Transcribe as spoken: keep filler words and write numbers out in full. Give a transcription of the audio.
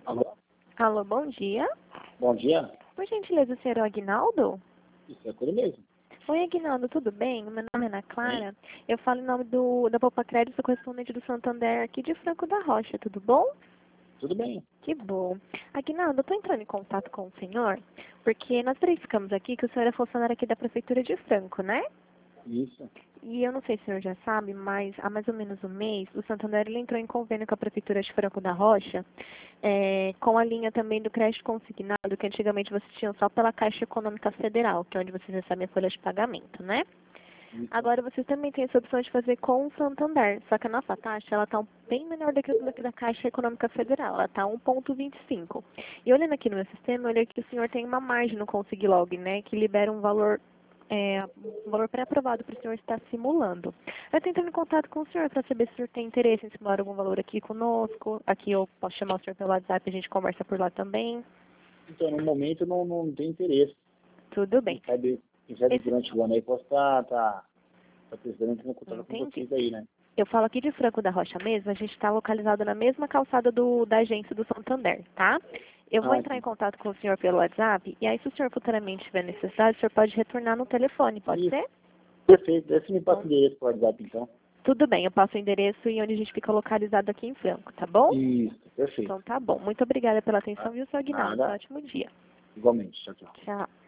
Alô? Alô, bom dia. Bom dia. Por gentileza, o senhor é o Aguinaldo? Isso é coisa mesmo. Oi, Aguinaldo, tudo bem? Meu nome é Ana Clara. Eu falo em nome do, da Poupa Crédito, correspondente do Santander aqui de Franco da Rocha, tudo bom? Tudo bem. Que bom. Aguinaldo, eu estou entrando em contato com o senhor, porque nós verificamos aqui que o senhor é funcionário aqui da Prefeitura de Franco, né? Isso. E eu não sei se o senhor já sabe, mas há mais ou menos um mês, o Santander ele entrou em convênio com a Prefeitura de Franco da Rocha, é, com a linha também do crédito consignado, que antigamente vocês tinham só pela Caixa Econômica Federal, que é onde vocês recebem a folha de pagamento, né? Isso. Agora vocês também têm essa opção de fazer com o Santander, só que a nossa taxa ela está um, bem menor do que a da Caixa Econômica Federal, ela está um vírgula vinte e cinco. E olhando aqui no meu sistema, eu olhei que o senhor tem uma margem no Consiglog, né, que libera um valor É, um valor pré-aprovado para o senhor estar simulando. Eu estou entrando em contato com o senhor para saber se o senhor tem interesse em simular algum valor aqui conosco. Aqui eu posso chamar o senhor pelo WhatsApp e a gente conversa por lá também. Então, no momento não, não tem interesse. Tudo bem. Quem sabe, quem sabe Esse... durante o ano aí posso estar tá, tá precisando de um contato com Entendi. vocês aí, né? Eu falo aqui de Franco da Rocha mesmo, a gente está localizado na mesma calçada do, da agência do Santander, tá? Eu vou Ah, entrar em sim. contato com o senhor pelo WhatsApp e aí se o senhor futuramente tiver necessidade, o senhor pode retornar no telefone, pode Isso. ser? Perfeito. Daí você me passa o Então, endereço para o WhatsApp, então. tudo bem, eu passo o endereço e onde a gente fica localizado aqui em Franco, tá bom? Isso. Perfeito. Então tá bom. Muito obrigada pela Tá? atenção, viu, seu Aguinaldo? Um Nada. ótimo dia. Igualmente. Tchau, tchau. Tchau.